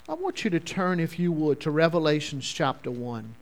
I want you to turn, if you would, to Revelation chapter 1.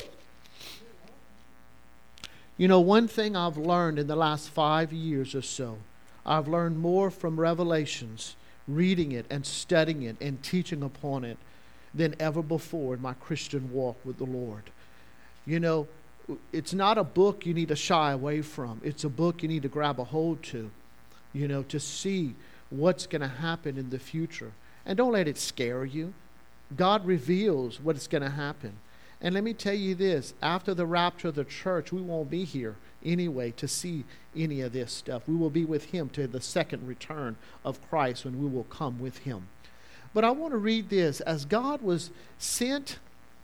You know, one thing I've learned in the last 5 years or so, I've learned more from Revelations, reading it and studying it and teaching upon it than ever before in my Christian walk with the Lord. You know, it's not a book you need to shy away from. It's a book you need to grab a hold to, you know, to see what's going to happen in the future. And don't let it scare you. God reveals what's going to happen. And let me tell you this, after the rapture of the church, we won't be here anyway to see any of this stuff. We will be with him to the second return of Christ when we will come with him. But I want to read this. As God was sent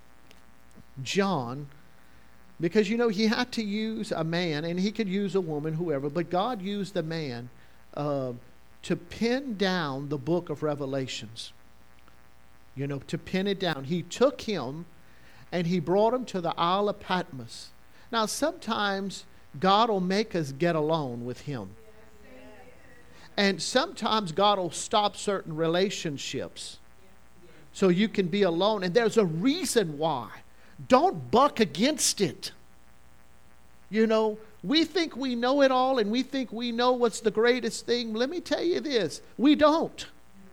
John, because, you know, he had to use a man, and he could use a woman, whoever, but God used a man to pin down the book of Revelations. You know, to pin it down. He took him and he brought him to the Isle of Patmos. Now, sometimes God will make us get alone with him. And sometimes God will stop certain relationships so you can be alone. And there's a reason why. Don't buck against it. You know, we think we know it all and we think we know what's the greatest thing. Let me tell you this. We don't.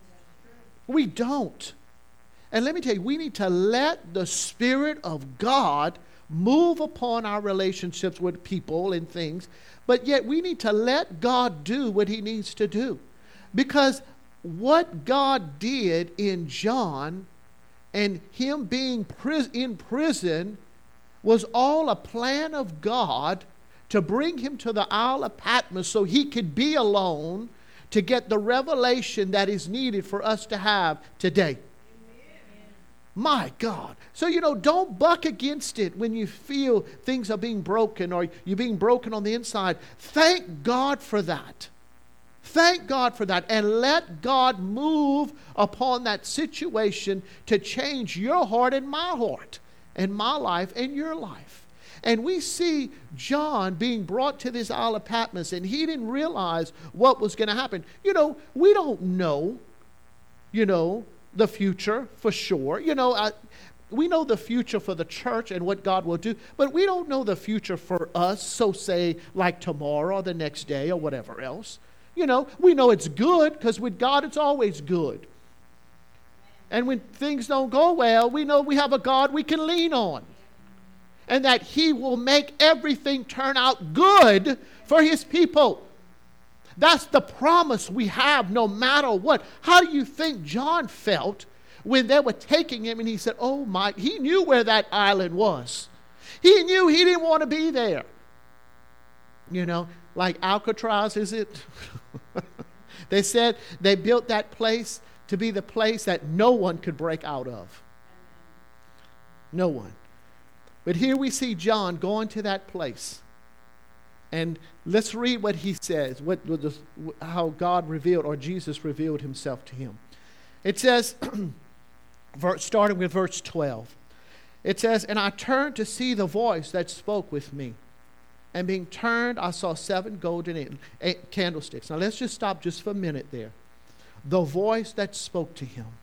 We don't. And let me tell you, we need to let the Spirit of God move upon our relationships with people and things. But yet we need to let God do what he needs to do. Because what God did in John and him being in prison was all a plan of God to bring him to the Isle of Patmos so he could be alone to get the revelation that is needed for us to have today. My God. So, you know, don't buck against it when you feel things are being broken or you're being broken on the inside. Thank God for that. Thank God for that. And let God move upon that situation to change your heart and my heart and my life and your life. And we see John being brought to this Isle of Patmos, and he didn't realize what was going to happen. You know, we don't know, the future for sure. We know the future for the church and what God will do, but we don't know the future for us, so say like tomorrow or the next day or whatever else. We know it's good because with God it's always good. And when things don't go well, we know we have a God we can lean on. And that he will make everything turn out good for his people. That's the promise we have no matter what. How do you think John felt when they were taking him and he said, oh my, he knew where that island was. He knew he didn't want to be there. Like Alcatraz, is it? They said they built that place to be the place that no one could break out of. No one. But here we see John going to that place. And let's read what he says, how God revealed, or Jesus revealed himself to him. It says, starting with verse 12, it says, and I turned to see the voice that spoke with me. And being turned, I saw 7 golden candlesticks. Now let's just stop just for a minute there. The voice that spoke to him.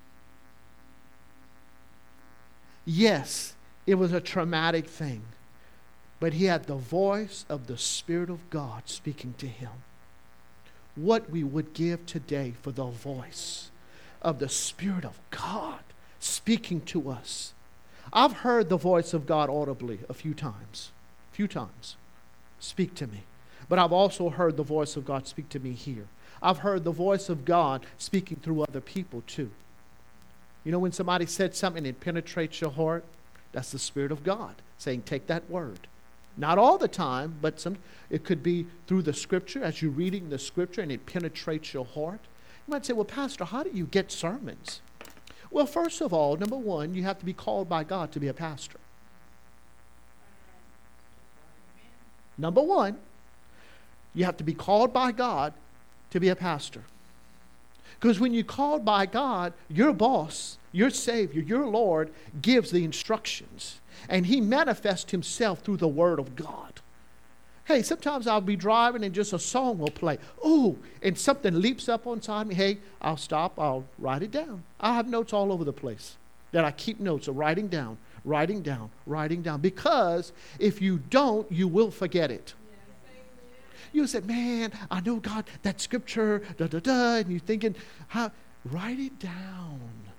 Yes, it was a traumatic thing. But he had the voice of the Spirit of God speaking to him. What we would give today for the voice of the Spirit of God speaking to us. I've heard the voice of God audibly a few times. Speak to me. But I've also heard the voice of God speak to me here. I've heard the voice of God speaking through other people too. When somebody said something and it penetrates your heart, that's the Spirit of God saying, take that word. Not all the time, but it could be through the Scripture, as you're reading the Scripture and it penetrates your heart. You might say, well, Pastor, how do you get sermons? Well, first of all, number one, you have to be called by God to be a pastor. Number one, you have to be called by God to be a pastor. Because when you're called by God, your boss, your Savior, your Lord gives the instructions. And he manifests himself through the Word of God. Hey, sometimes I'll be driving and just a song will play. Ooh, and something leaps up inside me. Hey, I'll stop. I'll write it down. I have notes all over the place that I keep notes of writing down, writing down, writing down. Because if you don't, you will forget it. You say, man, I know God, that scripture, and you're thinking, write it down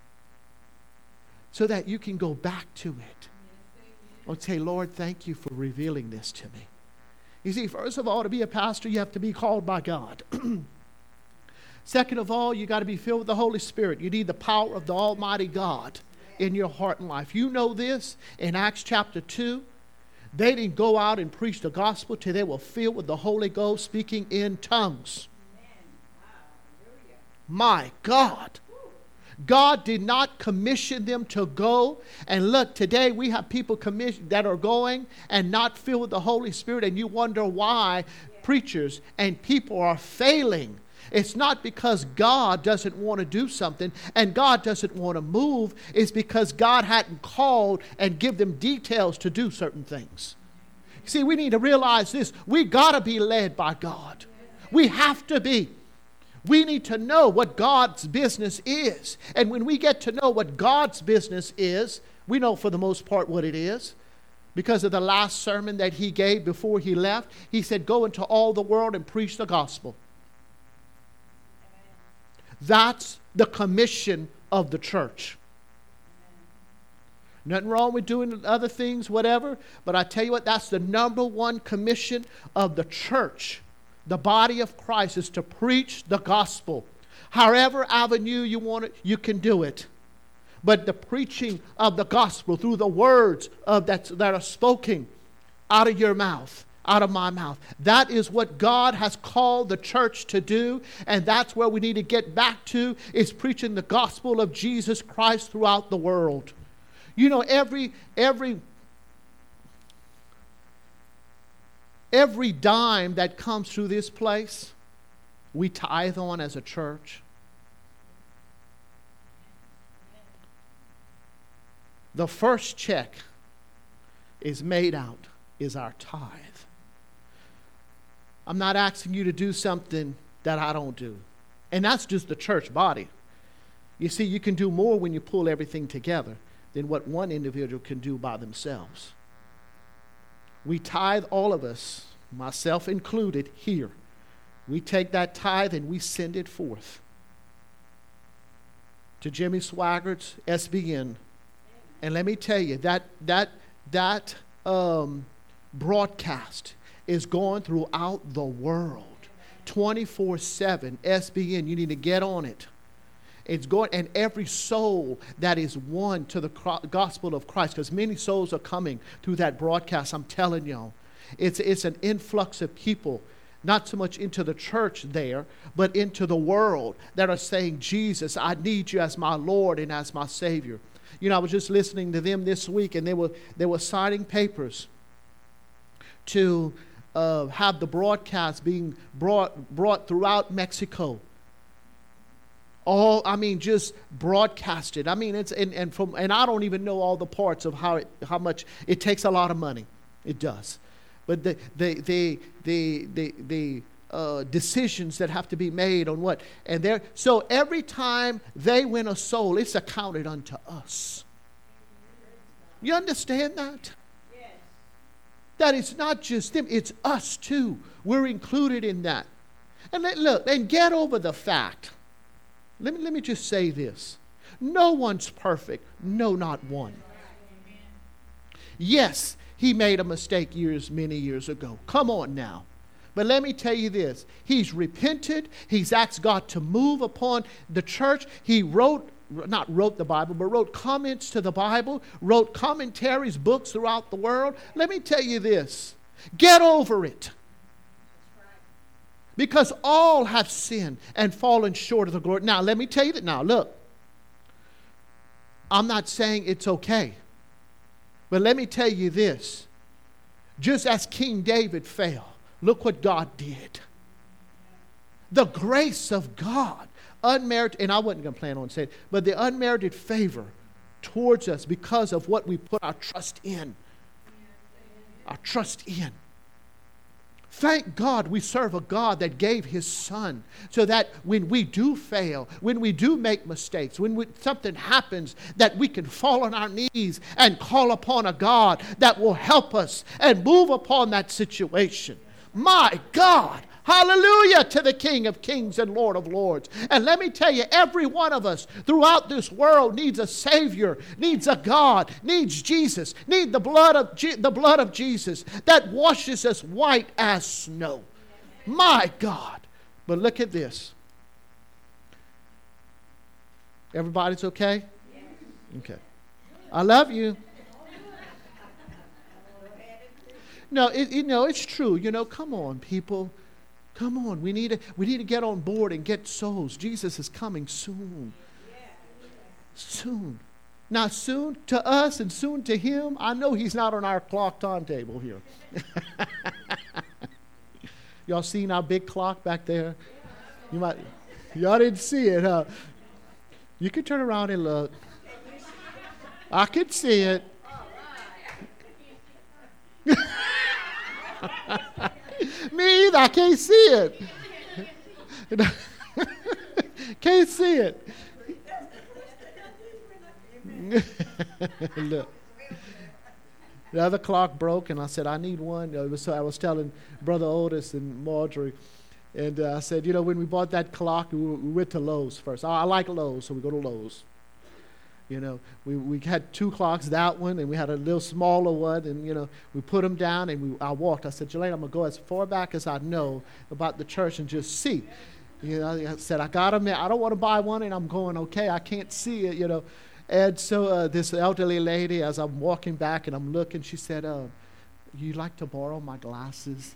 so that you can go back to it. Or say, Lord, thank you for revealing this to me. You see, first of all, to be a pastor, you have to be called by God. Second of all, you got to be filled with the Holy Spirit. You need the power of the Almighty God in your heart and life. You know this in Acts chapter 2. They didn't go out and preach the gospel till they were filled with the Holy Ghost, speaking in tongues. My God. God did not commission them to go. And look, today we have people that are going and not filled with the Holy Spirit, and you wonder why preachers and people are failing. It's not because God doesn't want to do something and God doesn't want to move. It's because God hadn't called and give them details to do certain things. See, we need to realize this. We got to be led by God. We have to be. We need to know what God's business is. And when we get to know what God's business is, we know for the most part what it is. Because of the last sermon that he gave before he left, he said, go into all the world and preach the gospel. That's the commission of the church. Nothing wrong with doing other things, whatever. But I tell you what, that's the number one commission of the church. The body of Christ is to preach the gospel. However avenue you want it, you can do it. But the preaching of the gospel through the words that are spoken out of your mouth, out of my mouth. That is what God has called the church to do. And that's where we need to get back to, is preaching the gospel of Jesus Christ throughout the world. You know, every dime that comes through this place, we tithe on as a church. The first check is made out is our tithe. I'm not asking you to do something that I don't do. And that's just the church body. You see, you can do more when you pull everything together than what one individual can do by themselves. We tithe, all of us, myself included, here. We take that tithe and we send it forth to Jimmy Swaggart's SBN. And let me tell you, that broadcast is going throughout the world. 24/7 SBN. You need to get on it. It's going, and every soul that is won to the gospel of Christ, because many souls are coming through that broadcast, I'm telling y'all. It's an influx of people, not so much into the church there, but into the world that are saying, Jesus, I need you as my Lord and as my Savior. You know, I was just listening to them this week, and they were signing papers to have the broadcast being brought throughout Mexico. Just broadcasted. I mean, it's and I don't even know all the parts of how much it takes. A lot of money, it does. But the decisions that have to be made on what and so every time they win a soul, it's accounted unto us. You understand that? Yes. That it's not just them; it's us too. We're included in that. And look, and get over the fact. Let me just say this. No one's perfect. No, not one. Yes, he made a mistake many years ago. Come on now. But let me tell you this. He's repented. He's asked God to move upon the church. He wrote the Bible, but wrote comments to the Bible, wrote commentaries, books throughout the world. Let me tell you this. Get over it. Because all have sinned and fallen short of the glory. Now, let me tell you that now. Look, I'm not saying it's okay. But let me tell you this. Just as King David fell, look what God did. The grace of God, unmerited, and I wasn't going to plan on saying it, but the unmerited favor towards us because of what we put our trust in. Our trust in. Thank God we serve a God that gave His Son so that when we do fail, when we do make mistakes, when something happens, that we can fall on our knees and call upon a God that will help us and move upon that situation. My God! Hallelujah to the King of Kings and Lord of Lords. And let me tell you, every one of us throughout this world needs a Savior, needs a God, needs Jesus, needs the blood of Jesus that washes us white as snow. My God. But look at this. Everybody's okay? Okay. I love you. No, it's true. Come on, people. Come on, we need to get on board and get souls. Jesus is coming soon. Soon. Now, soon to us and soon to Him, I know He's not on our clock timetable here. Y'all seen our big clock back there? Y'all didn't see it, huh? You can turn around and look. I can see it. Me either. I can't see it. Can't see it. Look. The other clock broke, and I said, I need one. So I was telling Brother Otis and Marjorie, and I said, when we bought that clock, we went to Lowe's first. I like Lowe's, so we go to Lowe's. We had two clocks, that one, and we had a little smaller one, and, we put them down, and I walked. I said, Jelaine, I'm going to go as far back as I know about the church and just see. I said, I got them. I don't want to buy one, and I'm going, okay, I can't see it, And so this elderly lady, as I'm walking back and I'm looking, she said, you'd like to borrow my glasses?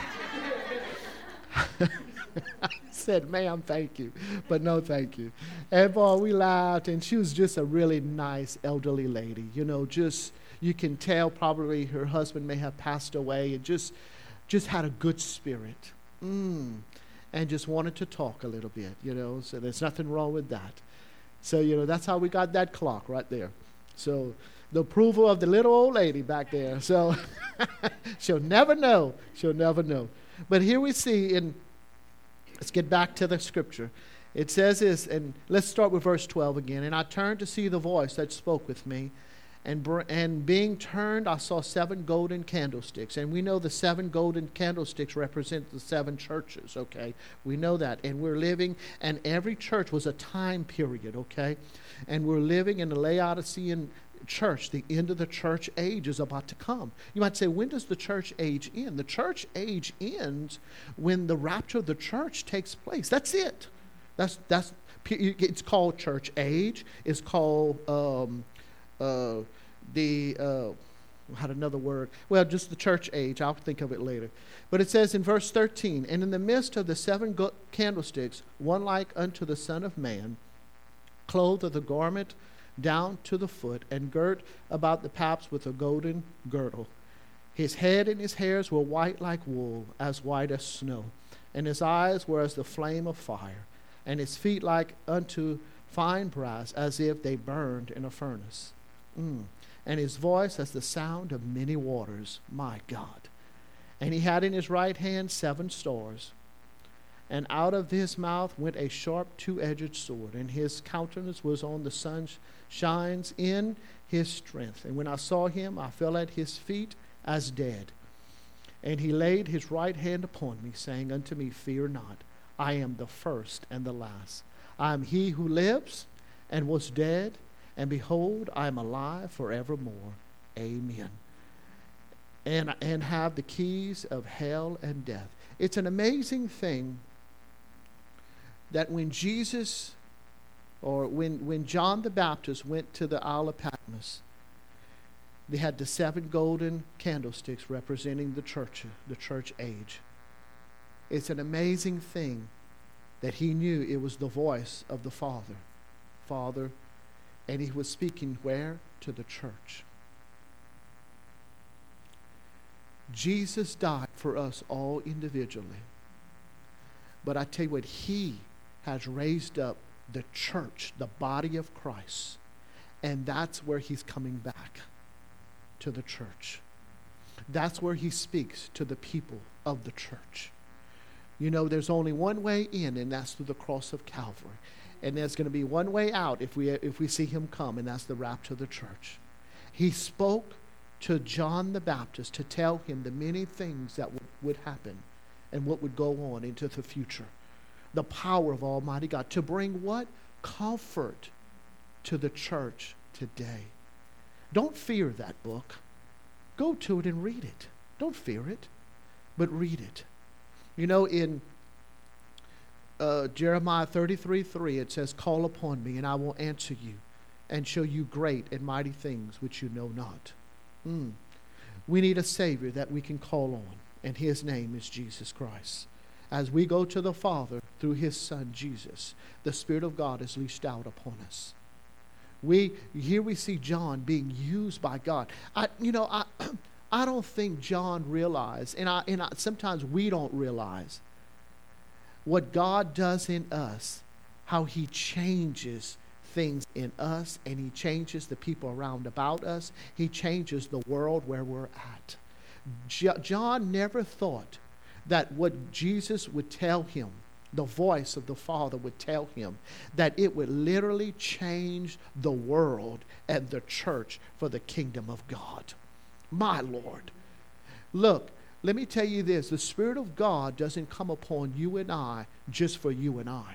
I said, ma'am, thank you, but no thank you. And boy, we laughed, and she was just a really nice elderly lady. Just you can tell probably her husband may have passed away, and just had a good spirit, and just wanted to talk a little bit. So there's nothing wrong with that. So that's how we got that clock right there. So the approval of the little old lady back there. So she'll never know. She'll never know. But here we see let's get back to the scripture. It says this, and let's start with verse 12 again. And I turned to see the voice that spoke with me, and being turned, I saw 7 golden candlesticks. And we know the 7 golden candlesticks represent the 7 churches, okay? We know that. And we're living, and every church was a time period, okay? And we're living in the Laodicean church. The end of the church age is about to come. You might say, when does the church age end? The church age ends when the rapture of the church takes place. That's it. It's called church age. It's called had another word. Well, just the church age. I'll think of it later. But it says in verse 13, and in the midst of the 7 candlesticks, one like unto the Son of Man, clothed with a garment down to the foot, and girt about the paps with a golden girdle. His head and his hairs were white like wool, as white as snow, and his eyes were as the flame of fire, and his feet like unto fine brass, as if they burned in a furnace. And his voice as the sound of many waters. My God. And he had in his right hand 7 stars, and out of his mouth went a sharp 2-edged sword, and his countenance was on the sun shines in his strength. And when I saw him, I fell at his feet as dead. And he laid his right hand upon me, saying unto me, Fear not, I am the first and the last. I am he who lives and was dead, and behold, I am alive forevermore. Amen. And have the keys of hell and death. It's an amazing thing that when Jesus, or when John the Baptist went to the Isle of Patmos, they had the 7 golden candlesticks representing the church age. It's an amazing thing that he knew it was the voice of the Father, and he was speaking where? To the church. Jesus died for us all individually. But I tell you what, he has raised up the church, the body of Christ. And that's where he's coming back, to the church. That's where he speaks to the people of the church. You know, there's only one way in, and that's through the cross of Calvary. And there's going to be one way out if we see him come, and that's the rapture of the church. He spoke to John the Baptist to tell him the many things that would happen and what would go on into the future. The power of Almighty God to bring what? Comfort to the church today. Don't fear that book. Go to it and read it. Don't fear it, but read it. You know, in Jeremiah 33:3, it says, "Call upon me, and I will answer you, and show you great and mighty things which you know not." We need a Savior that we can call on, and his name is Jesus Christ. As we go to the Father through his Son, Jesus, the Spirit of God is leashed out upon us. Here we see John being used by God. I don't think John realized, and sometimes we don't realize what God does in us, how he changes things in us, and he changes the people around about us. He changes the world where we're at. John never thought that what Jesus would tell him, the voice of the Father would tell him, that it would literally change the world and the church for the kingdom of God. My Lord. Look, let me tell you this. The Spirit of God doesn't come upon you and I just for you and I.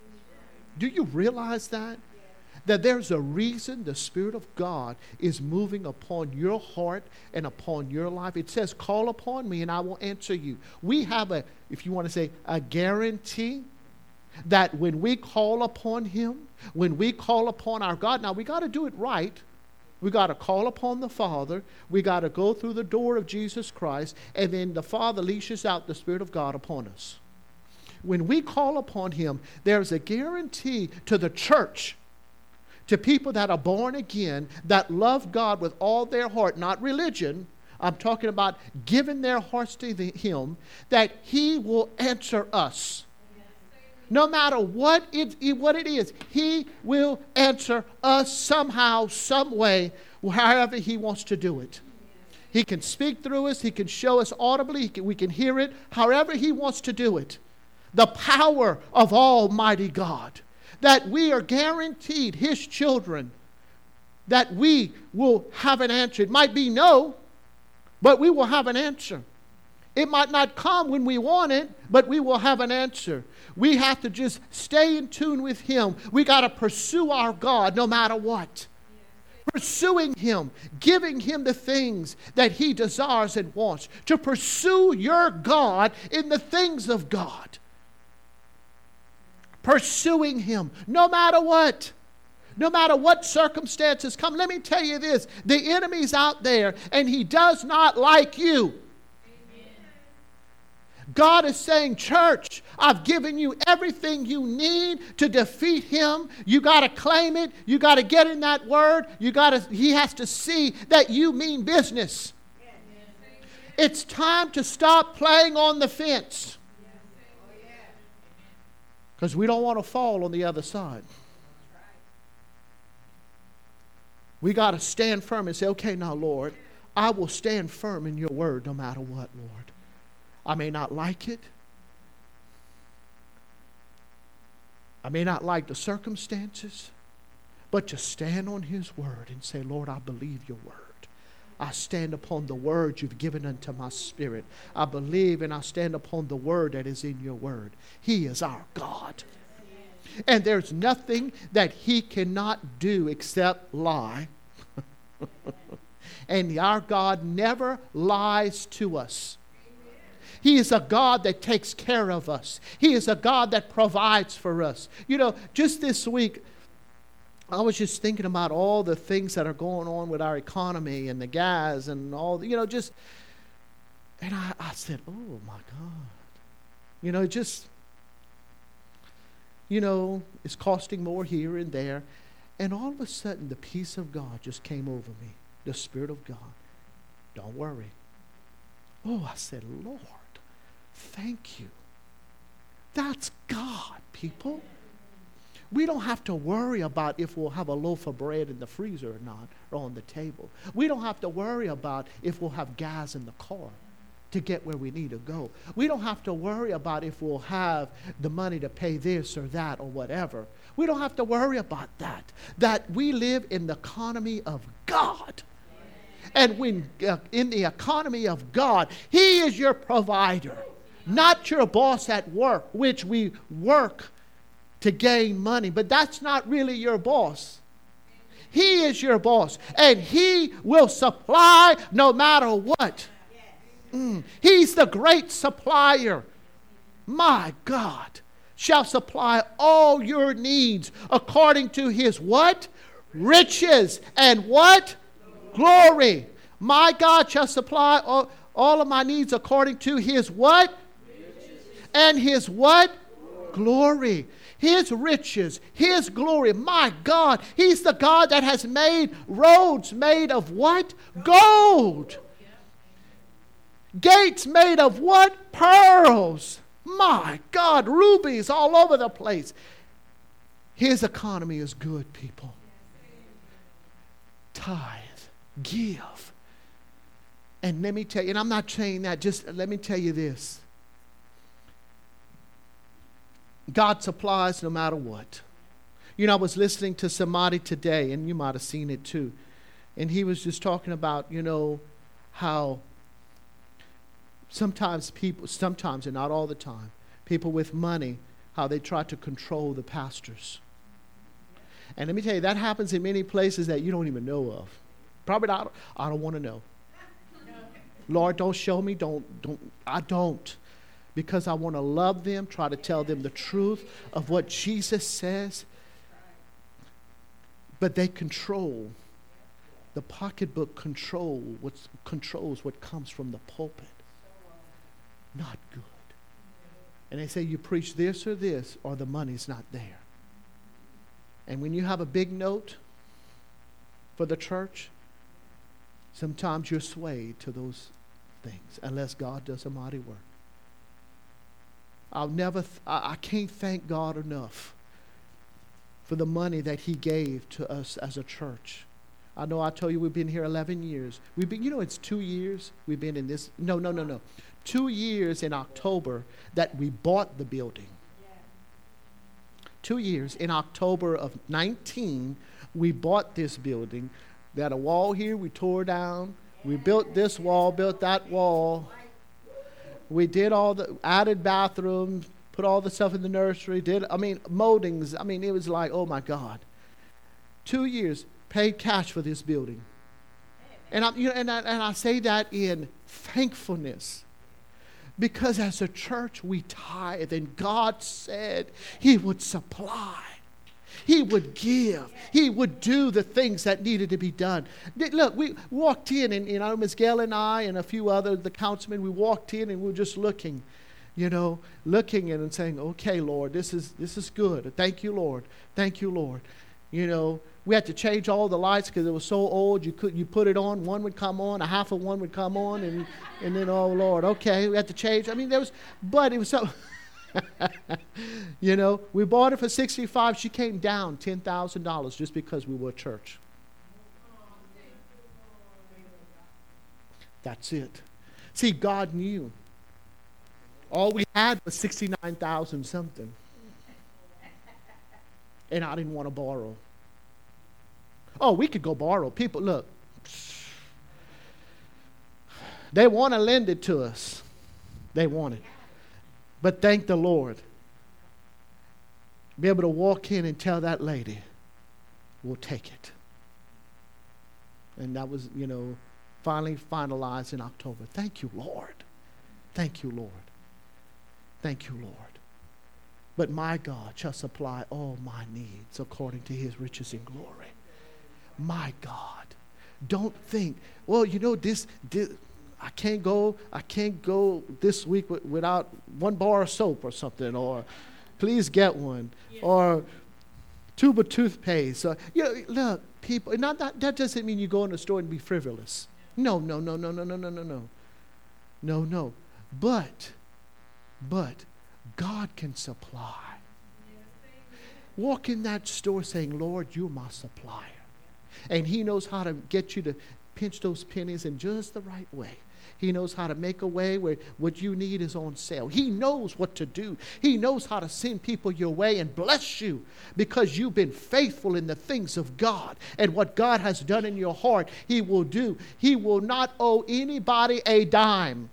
Do you realize that? That there's a reason the Spirit of God is moving upon your heart and upon your life. It says, "Call upon me and I will answer you." We have if you want to say, a guarantee that when we call upon him, when we call upon our God, now we got to do it right. We got to call upon the Father. We got to go through the door of Jesus Christ, and then the Father leashes out the Spirit of God upon us. When we call upon him, there's a guarantee to the church, to people that are born again, that love God with all their heart, not religion. I'm talking about giving their hearts to him, that he will answer us. No matter what it is, he will answer us somehow, some way, however he wants to do it. He can speak through us. He can show us audibly. We can hear it however he wants to do it. The power of Almighty God. That we are guaranteed, his children, that we will have an answer. It might be no, but we will have an answer. It might not come when we want it, but we will have an answer. We have to just stay in tune with him. We got to pursue our God no matter what. Pursuing him, giving him the things that he desires and wants. To pursue your God in the things of God. Pursuing him no matter what. No matter what circumstances come. Let me tell you this. The enemy's out there and he does not like you. God is saying, church, I've given you everything you need to defeat him. You got to claim it. You got to get in that word. He has to see that you mean business. It's time to stop playing on the fence. Because we don't want to fall on the other side. We got to stand firm and say, okay, now, Lord, I will stand firm in your word no matter what, Lord. I may not like it. I may not like the circumstances. But to stand on his word and say, Lord, I believe your word. I stand upon the word you've given unto my spirit. I believe and I stand upon the word that is in your word. He is our God. And there's nothing that he cannot do except lie. And our God never lies to us. He is a God that takes care of us. He is a God that provides for us. You know, just this week, I was just thinking about all the things that are going on with our economy and the gas and all, and I said, oh my God. It's costing more here and there. And all of a sudden, the peace of God just came over me. The Spirit of God. Don't worry. Oh, I said, Lord, thank you. That's God, people. We don't have to worry about if we'll have a loaf of bread in the freezer or not, or on the table. We don't have to worry about if we'll have gas in the car to get where we need to go. We don't have to worry about if we'll have the money to pay this or that or whatever. We don't have to worry about that. That we live in the economy of God. And when in the economy of God, He is your provider, not your boss at work, which we work to gain money. But that's not really your boss. He is your boss, and He will supply no matter what. He's the great supplier. My God shall supply all your needs according to His what? Riches and what? Glory. My God shall supply all of my needs according to His what? Riches. And His what? Glory. His riches, His glory. My God, He's the God that has made roads made of what? Gold. Gates made of what? Pearls. My God, rubies all over the place. His economy is good, people. Tithe, give. And let me tell you, and I'm not saying that, just let me tell you this. God supplies no matter what. You know, I was listening to somebody today, and you might have seen it too. And he was just talking about, you know, how sometimes and not all the time, people with money, how they try to control the pastors. And let me tell you, that happens in many places that you don't even know of. Probably not, I don't want to know. Lord, don't show me, I don't. Because I want to love them, try to tell them the truth of what Jesus says. But they control, the pocketbook controls what comes from the pulpit. Not good. And they say you preach this, or the money's not there. And when you have a big note for the church, sometimes you're swayed to those things unless God does a mighty work. I can't thank God enough for the money that He gave to us as a church. I know I told you we've been here 11 years. It's 2 years we've been in this. No. 2 years in October that we bought the building. 2 years in October of 19, we bought this building. We had a wall here we tore down. We built this wall, built that wall. We did all the added bathrooms, put all the stuff in the nursery, moldings. It was like, oh my God. 2 years, paid cash for this building. And I say that in thankfulness. Because as a church we tithe, and God said He would supply. He would give. He would do the things that needed to be done. Look, we walked in, and Ms. Gail and I and a few others, the councilmen, we walked in and we were just looking and saying, okay, Lord, this is good. Thank you, Lord. Thank you, Lord. We had to change all the lights because it was so old. You put it on, one would come on, a half of one would come on, and then, oh Lord, okay, we had to change. But it was so... we bought it for $65,000. She came down $10,000 just because we were a church. That's it. See, God knew. All we had was $69,000 something. And I didn't want to borrow. Oh, we could go borrow. People, look. They want to lend it to us. They want it. But thank the Lord. Be able to walk in and tell that lady, we'll take it. And that was, finally finalized in October. Thank you, Lord. Thank you, Lord. Thank you, Lord. But my God shall supply all my needs according to His riches and glory. My God. Don't think, this I can't go this week without one bar of soap or something, or please get one, or tube of toothpaste. Look, people, that doesn't mean you go in the store and be frivolous. No. But God can supply. Walk in that store saying, Lord, you're my supplier. And he knows how to get you to pinch those pennies in just the right way. He knows how to make a way where what you need is on sale. He knows what to do. He knows how to send people your way and bless you because you've been faithful in the things of God. And what God has done in your heart, he will do. He will not owe anybody a dime.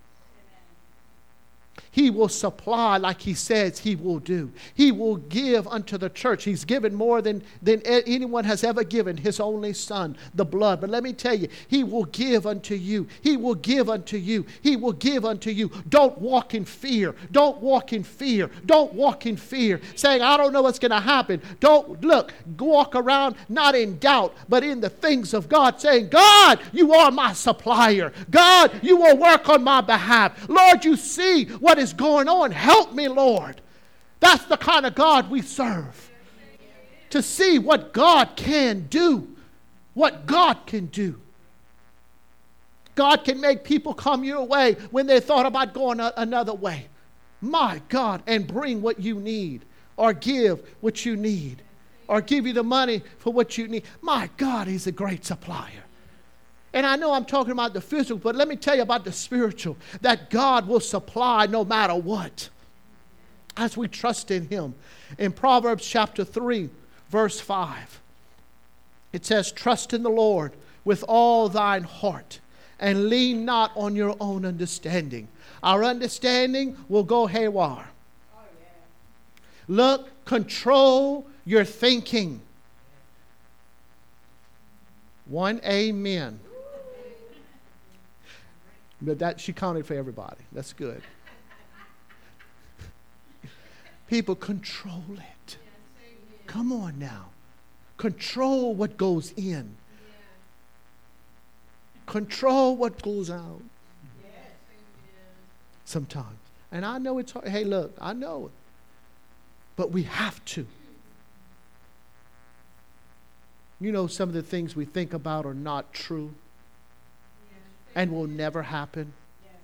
He will supply like he says he will do. He will give unto the church. He's given more than anyone has ever given, his only son, the blood. But let me tell you, he will give unto you. He will give unto you. He will give unto you. Don't walk in fear. Don't walk in fear. Don't walk in fear, saying, I don't know what's going to happen. Don't walk around not in doubt, but in the things of God, saying, God, you are my supplier. God, you will work on my behalf. Lord, you see what is going on. Help me, Lord. That's the kind of God we serve. To see what God can do. What God can do. God can make people come your way when they thought about going another way. My God, and bring what you need, or give what you need, or give you the money for what you need. My God, he's a great supplier. And I know I'm talking about the physical, but let me tell you about the spiritual, that God will supply no matter what, as we trust in him. In Proverbs chapter 3, verse 5, it says, trust in the Lord with all thine heart, and lean not on your own understanding. Our understanding will go haywire. Look, control your thinking. One amen. But that she counted for everybody. That's good. People, control it. Come on now. Control what goes in. Control what goes out. Sometimes. And I know it's hard. Hey, look, I know it. But we have to. You know, some of the things we think about are not true. And will never happen.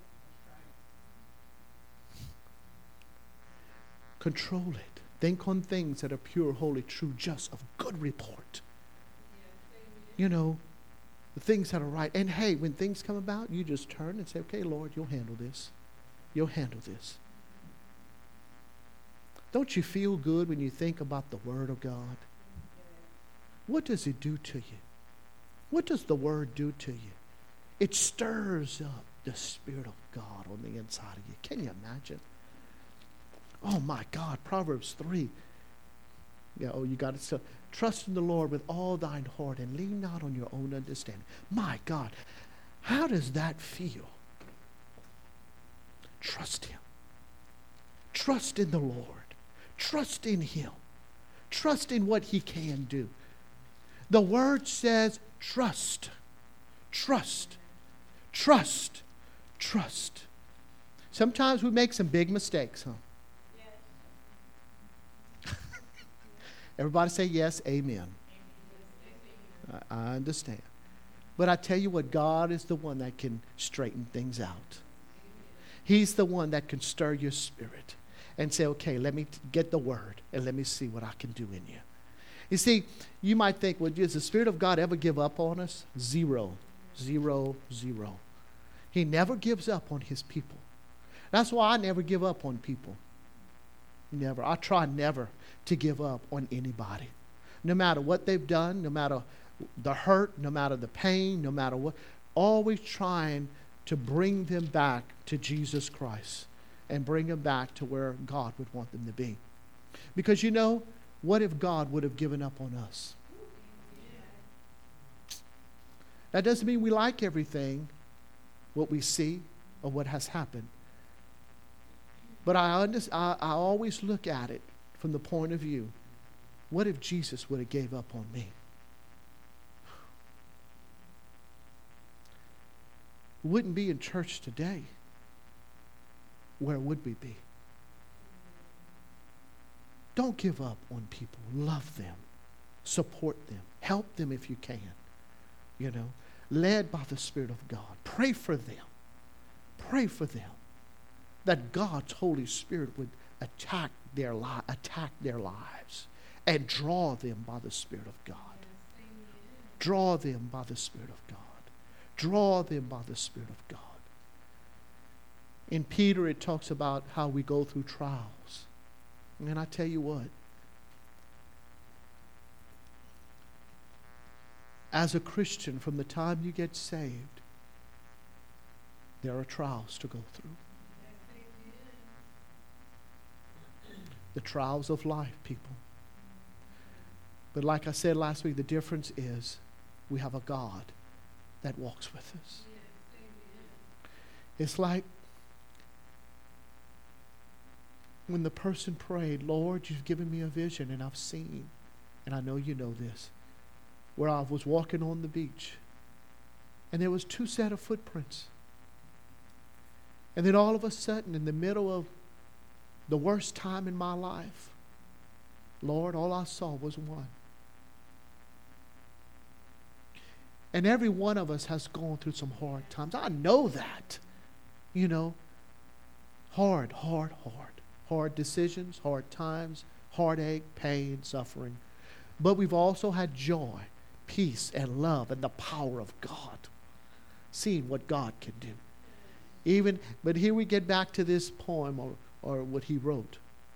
Control it. Think on things that are pure, holy, true, just, of good report. You know, the things that are right. And hey, when things come about, you just turn and say, okay, Lord, you'll handle this. You'll handle this. Don't you feel good when you think about the Word of God? What does it do to you? What does the Word do to you? It stirs up the Spirit of God on the inside of you. Can you imagine? Oh my God, Proverbs 3. Yeah, you got it. So, trust in the Lord with all thine heart and lean not on your own understanding. My God, how does that feel? Trust him. Trust in the Lord. Trust in him. Trust in what he can do. The word says trust. Trust. Trust. Trust. Sometimes we make some big mistakes, huh? Yes. Everybody say yes, amen. I understand. But I tell you what, God is the one that can straighten things out. He's the one that can stir your spirit and say, okay, let me get the word and let me see what I can do in you. You see, you might think, well, does the Spirit of God ever give up on us? Zero. Zero, zero. He never gives up on his people. That's why I never give up on people. Never. I try never to give up on anybody. No matter what they've done, no matter the hurt, no matter the pain, no matter what. Always trying to bring them back to Jesus Christ and bring them back to where God would want them to be. Because you know, what if God would have given up on us? That doesn't mean we like everything, what we see or what has happened. But I always look at it from the point of view, what if Jesus would have gave up on me? We wouldn't be in church today. Where would we be? Don't give up on people. Love them. Support them. Help them if you can. You know, led by the Spirit of God. Pray for them. Pray for them. That God's Holy Spirit would attack their lives and draw them by the Spirit of God. Draw them by the Spirit of God. Draw them by the Spirit of God. In Peter, it talks about how we go through trials. And I tell you what, as a Christian, from the time you get saved, there are trials to go through. The trials of life, people. But like I said last week, the difference is we have a God that walks with us. It's like when the person prayed, Lord, you've given me a vision and I've seen, and I know you know this, where I was walking on the beach and there was 2 sets of footprints. And then all of a sudden, in the middle of the worst time in my life, Lord, all I saw was one. And every one of us has gone through some hard times. I know that. You know, hard decisions, hard times, heartache, pain, suffering. But we've also had joy, peace, and love, and the power of God. Seeing what God can do. But here we get back to this poem or what he wrote.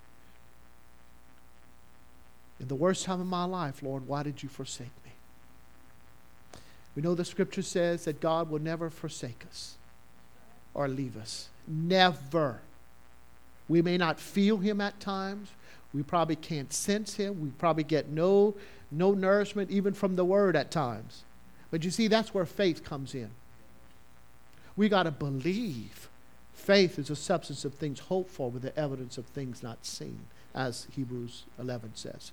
In the worst time of my life, Lord, why did you forsake me? We know the scripture says that God will never forsake us or leave us. Never. We may not feel him at times. We probably can't sense him. We probably get no nourishment even from the word at times. But you see, that's where faith comes in. We got to believe. Faith is a substance of things hoped for with the evidence of things not seen, as Hebrews 11 says.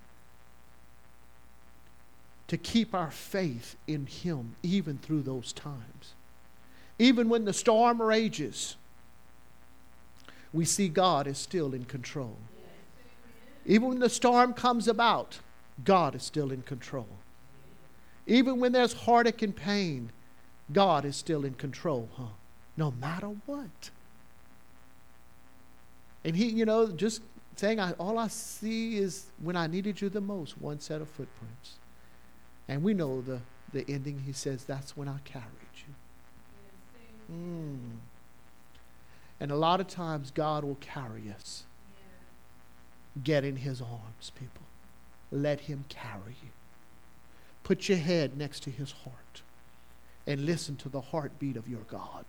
To keep our faith in him even through those times. Even when the storm rages, we see God is still in control. Even when the storm comes about, God is still in control. Even when there's heartache and pain, God is still in control, no matter what. And he, just saying, all I see is when I needed you the most, 1 set of footprints. And we know the ending. He says, that's when I carried you. And a lot of times God will carry us. Get in his arms, people. Let him carry you. Put your head next to his heart and listen to the heartbeat of your God.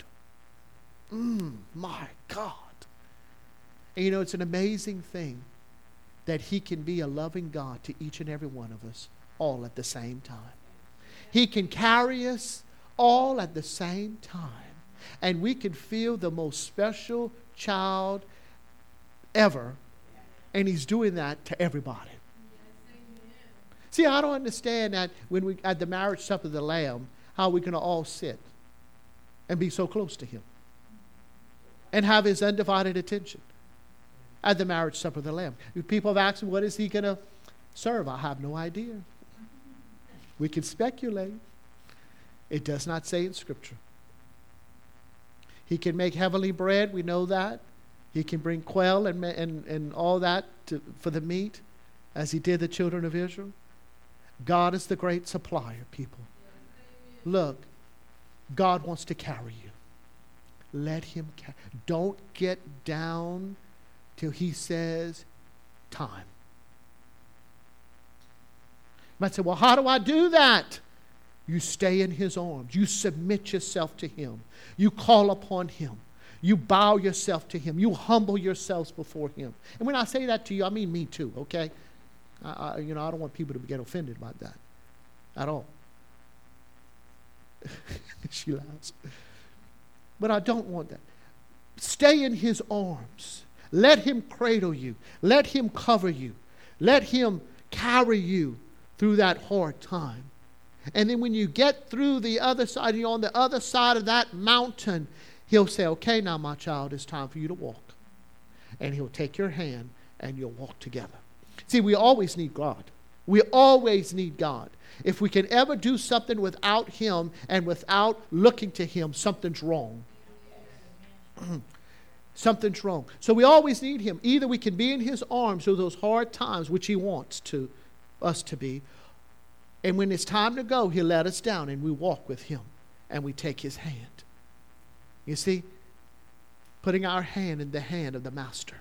My God. And it's an amazing thing that he can be a loving God to each and every one of us all at the same time. He can carry us all at the same time. And we can feel the most special child ever. And he's doing that to everybody. See, I don't understand that when we at the marriage supper of the Lamb, how we're going to all sit and be so close to him and have his undivided attention at the marriage supper of the Lamb. People have asked me, what is he going to serve? I have no idea. We can speculate. It does not say in Scripture. He can make heavenly bread. We know that. He can bring quail and all that for the meat, as he did the children of Israel. God is the great supplier, people. Look, God wants to carry you. Let him carry. Don't get down till he says time. You might say, well, how do I do that? You stay in his arms. You submit yourself to him. You call upon him. You bow yourself to him. You humble yourselves before him. And when I say that to you, I mean me too, okay? I don't want people to get offended by that at all. She laughs. But I don't want that. Stay in his arms. Let him cradle you. Let him cover you. Let him carry you through that hard time. And then when you get through the other side, you're on the other side of that mountain, he'll say, okay, now my child, it's time for you to walk. And he'll take your hand and you'll walk together. See, we always need God. We always need God. If we can ever do something without him and without looking to him, something's wrong. Something's wrong. So we always need him. Either we can be in his arms through those hard times, which he wants us to be. And when it's time to go, he'll let us down and we walk with him and we take his hand. You see, putting our hand in the hand of the master.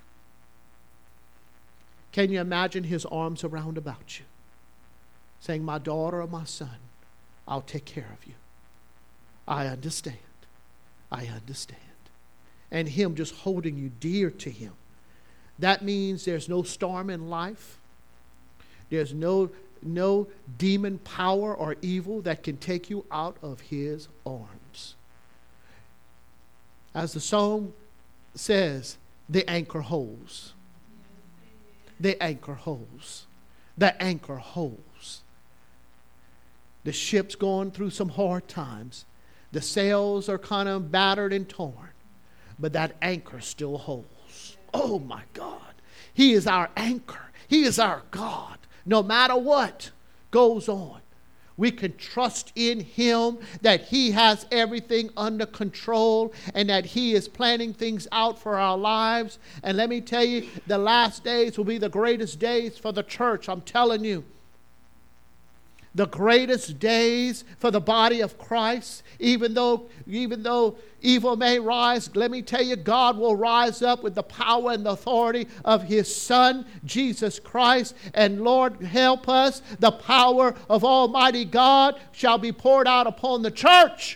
Can you imagine his arms around about you? Saying, my daughter or my son, I'll take care of you. I understand. I understand. And him just holding you dear to him. That means there's no storm in life. There's no demon power or evil that can take you out of his arms. As the song says, the anchor holds. The anchor holds. The anchor holds. The ship's going through some hard times. The sails are kind of battered and torn. But that anchor still holds. Oh my God. He is our anchor. He is our God. No matter what goes on, we can trust in him that he has everything under control and that he is planning things out for our lives. And let me tell you, the last days will be the greatest days for the church. I'm telling you. The greatest days for the body of Christ. Even though evil may rise, let me tell you, God will rise up with the power and the authority of his Son, Jesus Christ. And Lord, help us. The power of Almighty God shall be poured out upon the church.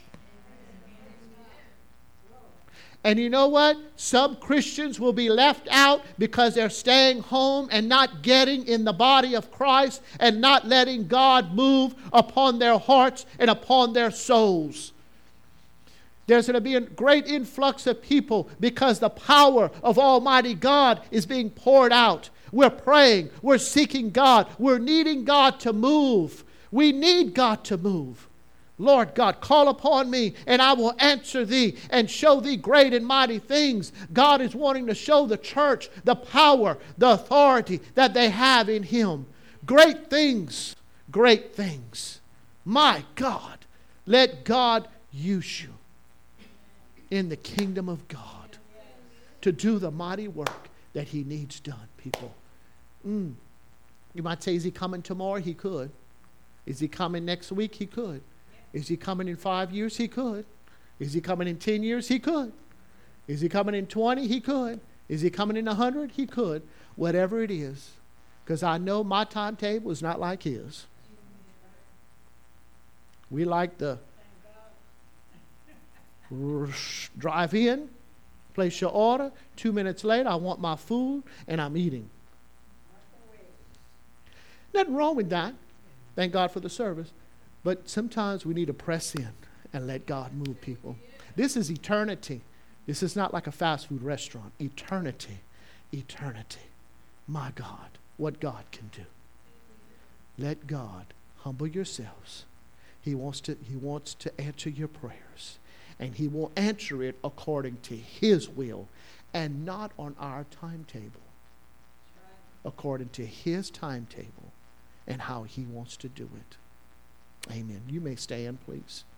And you know what? Some Christians will be left out because they're staying home and not getting in the body of Christ and not letting God move upon their hearts and upon their souls. There's going to be a great influx of people because the power of Almighty God is being poured out. We're praying. We're seeking God. We're needing God to move. We need God to move. Lord God, call upon me and I will answer thee and show thee great and mighty things. God is wanting to show the church the power, the authority that they have in him. Great things, great things. My God, let God use you in the kingdom of God to do the mighty work that he needs done, people. You might say, is he coming tomorrow? He could. Is he coming next week? He could. Is he coming in 5 years? He could. Is he coming in 10 years? He could. Is he coming in 20? He could. Is he coming in 100? He could. Whatever it is. Because I know my timetable is not like his. We like the drive in, place your order. 2 minutes later, I want my food, and I'm eating. Nothing wrong with that. Thank God for the service. But sometimes we need to press in and let God move people. This is eternity. This is not like a fast food restaurant. Eternity. Eternity. My God, what God can do. Let God humble yourselves. He wants to answer your prayers. And he will answer it according to his will and not on our timetable. According to his timetable and how he wants to do it. Amen. You may stand, please.